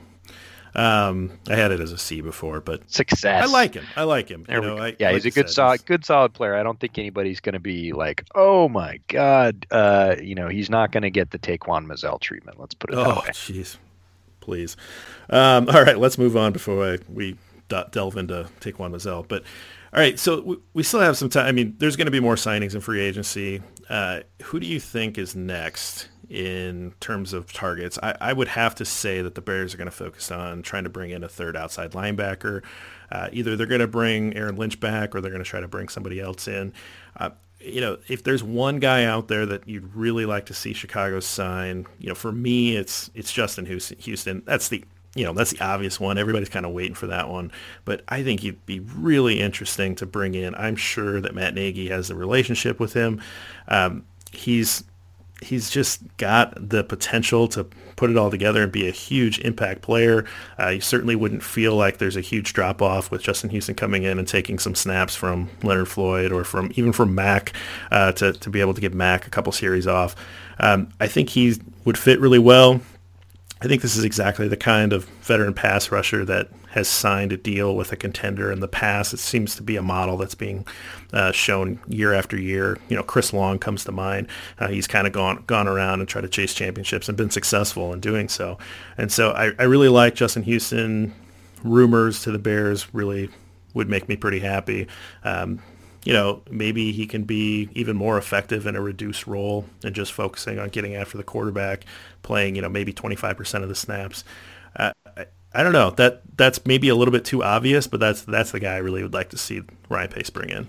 Um, I had it as a C before, but success. I like him. I like him. There you know, we go. I, yeah, like he's a you good said, solid, he's- good solid player. I don't think anybody's going to be like, oh my god, uh, you know, he's not going to get the Taquan Mazzell treatment. Let's put it that Oh, way. jeez. please. Um, all right, let's move on before I, we delve into Taquan Mizzell. But all right, so we, we still have some time. I mean, there's going to be more signings in free agency. Uh, who do you think is next in terms of targets? I, I would have to say that the Bears are going to focus on trying to bring in a third outside linebacker. Uh, either they're going to bring Aaron Lynch back or they're going to try to bring somebody else in. Uh, you know, if there's one guy out there that you'd really like to see Chicago sign, you know, for me, it's it's Justin Houston. That's the you know that's the obvious one. Everybody's kind of waiting for that one, but I think he'd be really interesting to bring in. I'm sure that Matt Nagy has a relationship with him. Um, he's he's just got the potential to put it all together and be a huge impact player. Uh, you certainly wouldn't feel like there's a huge drop off with Justin Houston coming in and taking some snaps from Leonard Floyd or from even from Mack uh, to, to be able to give Mack a couple series off. Um, I think he would fit really well. I think this is exactly the kind of veteran pass rusher that has signed a deal with a contender in the past. It seems to be a model that's being uh, shown year after year. You know, Chris Long comes to mind. Uh, he's kind of gone gone around and tried to chase championships and been successful in doing so. And so I, I really like Justin Houston. Rumors to the Bears really would make me pretty happy. Um, you know, maybe he can be even more effective in a reduced role and just focusing on getting after the quarterback, playing, you know, maybe twenty-five percent of the snaps. Uh, I, I don't know. That that's maybe a little bit too obvious, but that's that's the guy I really would like to see Ryan Pace bring in.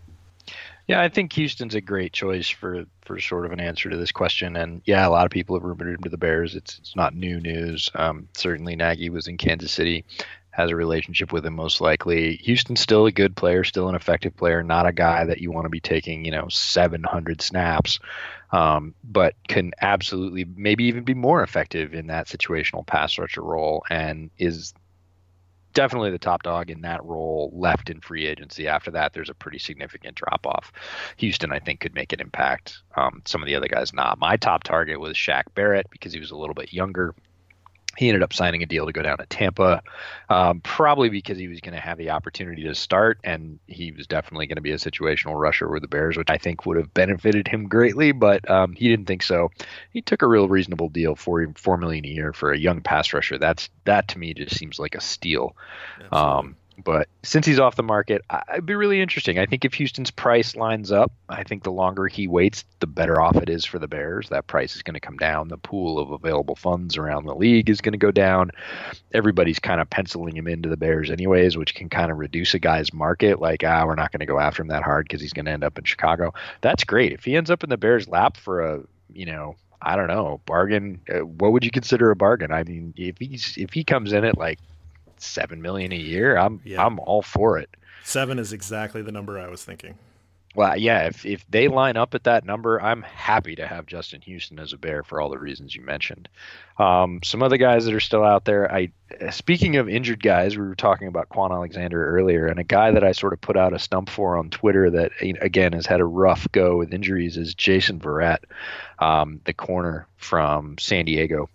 Yeah, I think Houston's a great choice for, for sort of an answer to this question. And yeah, a lot of people have rumored him to the Bears. It's it's not new news. Um, certainly Nagy was in Kansas City, has a relationship with him most likely. Houston's still a good player, still an effective player, not a guy that you want to be taking, you know, seven hundred snaps, um, but can absolutely maybe even be more effective in that situational pass rusher role and is definitely the top dog in that role left in free agency. After that, there's a pretty significant drop off. Houston, I think, could make an impact. Um, some of the other guys not. My top target was Shaq Barrett because he was a little bit younger. He ended up signing a deal to go down to Tampa, um, probably because he was going to have the opportunity to start, and he was definitely going to be a situational rusher with the Bears, which I think would have benefited him greatly, but um, he didn't think so. He took a real reasonable deal, for four million dollars a year for a young pass rusher. That's that to me just seems like a steal. Um, but since he's off the market, I, it'd be really interesting. I think if Houston's price lines up, I think the longer he waits, the better off it is for the Bears. That price is going to come down. The pool of available funds around the league is going to go down. Everybody's kind of penciling him into the Bears anyways, which can kind of reduce a guy's market. Like, ah, we're not going to go after him that hard because he's going to end up in Chicago. That's great. If he ends up in the Bears' lap for a, you know, I don't know, bargain, uh, what would you consider a bargain? I mean, if he's if he comes in at like seven million a year, I'm yeah. I'm all for it. Seven is exactly the number I was thinking. Well, yeah, if if they line up at that number, I'm happy to have Justin Houston as a Bear for all the reasons you mentioned. Um, some other guys that are still out there. I speaking of injured guys, we were talking about Quan Alexander earlier, and a guy that I sort of put out a stump for on Twitter that again has had a rough go with injuries is Jason Verrett, um, the corner from San Diego.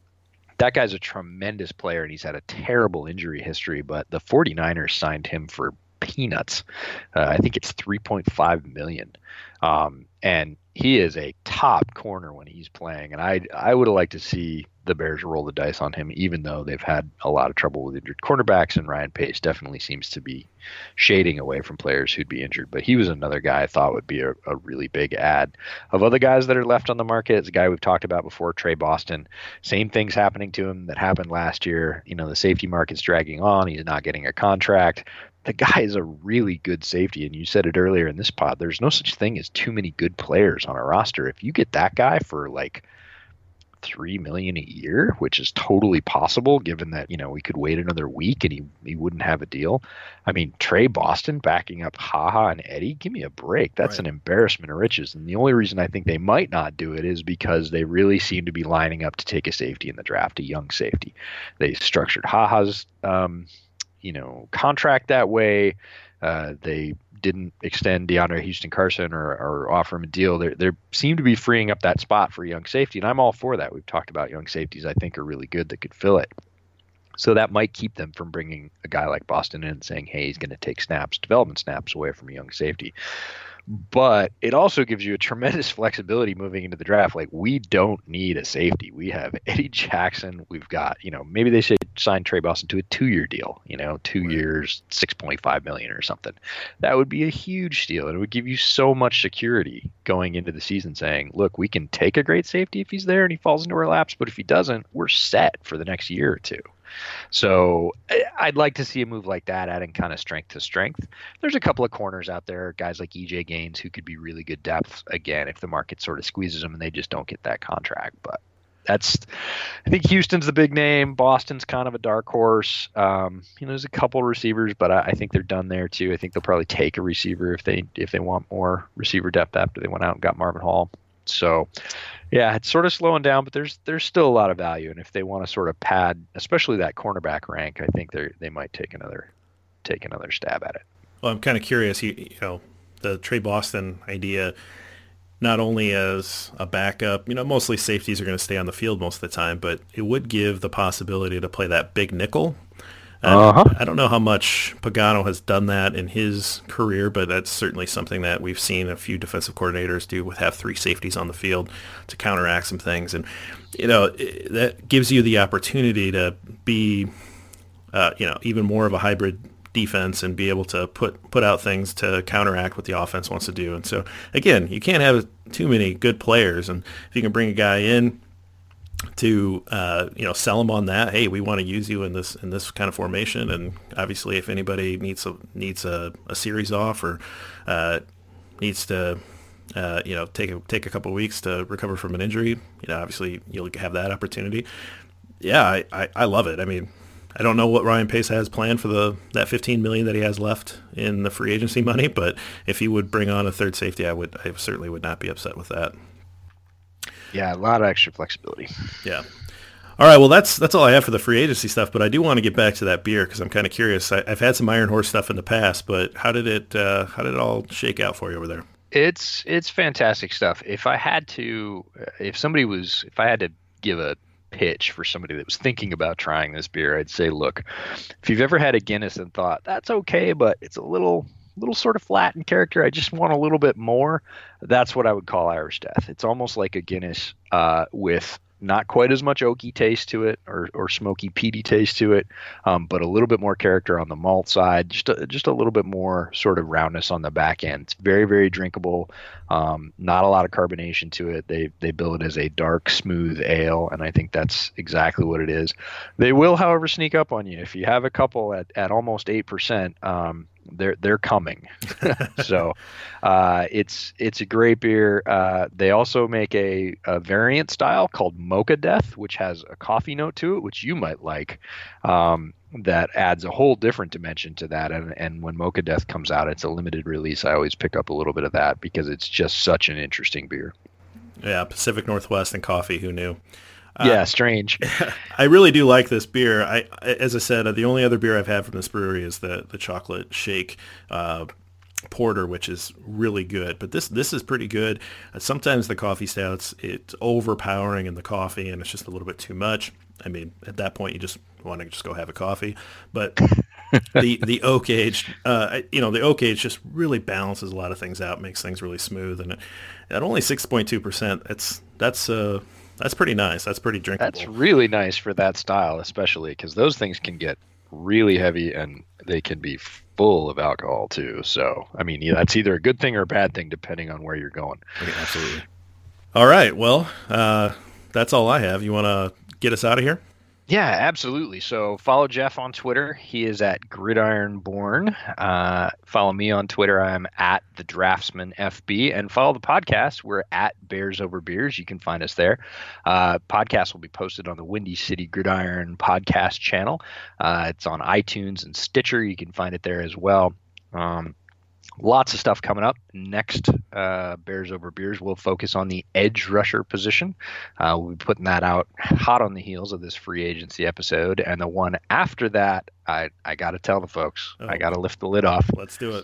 That guy's a tremendous player, and he's had a terrible injury history, but the 49ers signed him for peanuts. Uh, I think it's three point five million dollars. Um, and he is a top corner when he's playing. And I I would have liked to see the Bears roll the dice on him, even though they've had a lot of trouble with injured cornerbacks, and Ryan Pace definitely seems to be shading away from players who'd be injured. But he was another guy I thought would be a, a really big add. Of other guys that are left on the market, it's a guy we've talked about before, Trey Boston. Same things happening to him that happened last year. You know, the safety market's dragging on. He's not getting a contract. The guy is a really good safety, and you said it earlier in this pod. There's no such thing as too many good players on a roster. If you get that guy for like three million dollars a year, which is totally possible given that, you know, we could wait another week and he, he wouldn't have a deal. I mean, Trey Boston backing up HaHa and Eddie, give me a break. That's right. An embarrassment of riches. And the only reason I think they might not do it is because they really seem to be lining up to take a safety in the draft, a young safety. They structured HaHa's, um, you know, contract that way. Uh, they didn't extend DeAndre Houston Carson or, or offer him a deal. They they seem to be freeing up that spot for a young safety, and I'm all for that. We've talked about young safeties I think are really good that could fill it. So that might keep them from bringing a guy like Boston in and saying, hey, he's going to take snaps, development snaps away from a young safety. But it also gives you a tremendous flexibility moving into the draft. Like, we don't need a safety. We have Eddie Jackson. We've got, you know, maybe they should sign Trey Boston to a two-year deal, you know, two right. years, six point five million dollars or something. That would be a huge steal. And it would give you so much security going into the season saying, look, we can take a great safety if he's there and he falls into our laps. But if he doesn't, we're set for the next year or two. So I'd like to see a move like that, adding kind of strength to strength. There's a couple of corners out there, guys like E J Gaines, who could be really good depth, again, if the market sort of squeezes them and they just don't get that contract. But that's, I think Houston's the big name. Boston's kind of a dark horse. Um, you know, there's a couple receivers, but I, I think they're done there too. I think they'll probably take a receiver if they if they want more receiver depth after they went out and got Marvin Hall. So, yeah, it's sort of slowing down, but there's there's still a lot of value. And if they want to sort of pad, especially that cornerback rank, I think they they might take another take another stab at it. Well, I'm kind of curious. You, you know, the Trey Boston idea, not only as a backup, you know, mostly safeties are going to stay on the field most of the time, but it would give the possibility to play that big nickel. Uh-huh. I don't know how much Pagano has done that in his career, but that's certainly something that we've seen a few defensive coordinators do, with have three safeties on the field to counteract some things. And, you know, that gives you the opportunity to be, uh, you know, even more of a hybrid defense and be able to put, put out things to counteract what the offense wants to do. And so, again, you can't have too many good players. And if you can bring a guy in to uh, you know, sell them on that, hey, we want to use you in this in this kind of formation, and obviously if anybody needs a needs a, a series off or uh, needs to uh, you know take a take a couple of weeks to recover from an injury, you know, obviously you'll have that opportunity. Yeah, I, I, I love it. I mean, I don't know what Ryan Pace has planned for the that fifteen million dollars that he has left in the free agency money, but if he would bring on a third safety, I would I certainly would not be upset with that. Yeah, a lot of extra flexibility. Yeah. All right, well, that's that's all I have for the free agency stuff, but I do want to get back to that beer because I'm kind of curious. I, I've had some Iron Horse stuff in the past, but how did it uh, how did it all shake out for you over there? It's it's fantastic stuff. If I had to, if somebody was, if I had to give a pitch for somebody that was thinking about trying this beer, I'd say, look, if you've ever had a Guinness and thought, that's okay, but it's a little... little sort of flat in character, I just want a little bit more, that's what I would call Irish Death. It's almost like a Guinness uh, with not quite as much oaky taste to it or, or smoky peaty taste to it, um, but a little bit more character on the malt side, just a, just a little bit more sort of roundness on the back end. It's very, very drinkable, um, not a lot of carbonation to it. They they bill it as a dark, smooth ale, and I think that's exactly what it is. They will, however, sneak up on you. If you have a couple at, at almost eight percent, um, they're they're coming. So uh, it's it's a great beer. Uh, they also make a, a variant style called Mocha Death, which has a coffee note to it, which you might like. Um, that adds a whole different dimension to that. And and when Mocha Death comes out, it's a limited release. I always pick up a little bit of that because it's just such an interesting beer. Yeah, Pacific Northwest and coffee. Who knew? Yeah, uh, strange. I really do like this beer. I, as I said, the only other beer I've had from this brewery is the the chocolate shake uh, porter, which is really good. But this this is pretty good. Uh, sometimes the coffee stouts, it's overpowering in the coffee, and it's just a little bit too much. I mean, at that point, you just want to just go have a coffee. But the the oak aged, uh, you know, the oak age just really balances a lot of things out, makes things really smooth, and it, at only six point two percent, that's that's uh. That's pretty nice. That's pretty drinkable. That's really nice for that style, especially because those things can get really heavy and they can be full of alcohol too. So, I mean, yeah, that's either a good thing or a bad thing depending on where you're going. Okay, absolutely. All right. Well, uh, that's all I have. You want to get us out of here? Yeah, absolutely. So follow Jeff on Twitter. He is at Gridironborn. Uh, follow me on Twitter. I'm at the Draftsman F B. And follow the podcast. We're at Bears Over Beers. You can find us there. Uh, podcast will be posted on the Windy City Gridiron podcast channel. Uh, it's on iTunes and Stitcher. You can find it there as well. Um, Lots of stuff coming up. Next, uh, Bears Over Beers will focus on the edge rusher position. Uh, we'll be putting that out hot on the heels of this free agency episode. And the one after that, I, I got to tell the folks, oh. I got to lift the lid off. Let's do it. We're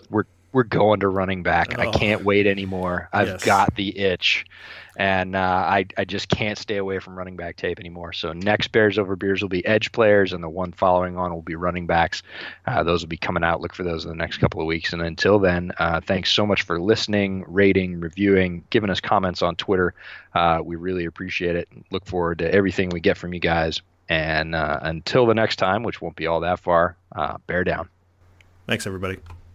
we're going to running back. Oh. I can't wait anymore. I've Yes. got the itch, and uh, I I just can't stay away from running back tape anymore. So next Bears Over Beers will be edge players, and the one following on will be running backs. Uh, those will be coming out. Look for those in the next couple of weeks. And until then, uh, thanks so much for listening, rating, reviewing, giving us comments on Twitter. Uh, we really appreciate it. Look forward to everything we get from you guys. And uh, until the next time, which won't be all that far, uh, bear down. Thanks, everybody.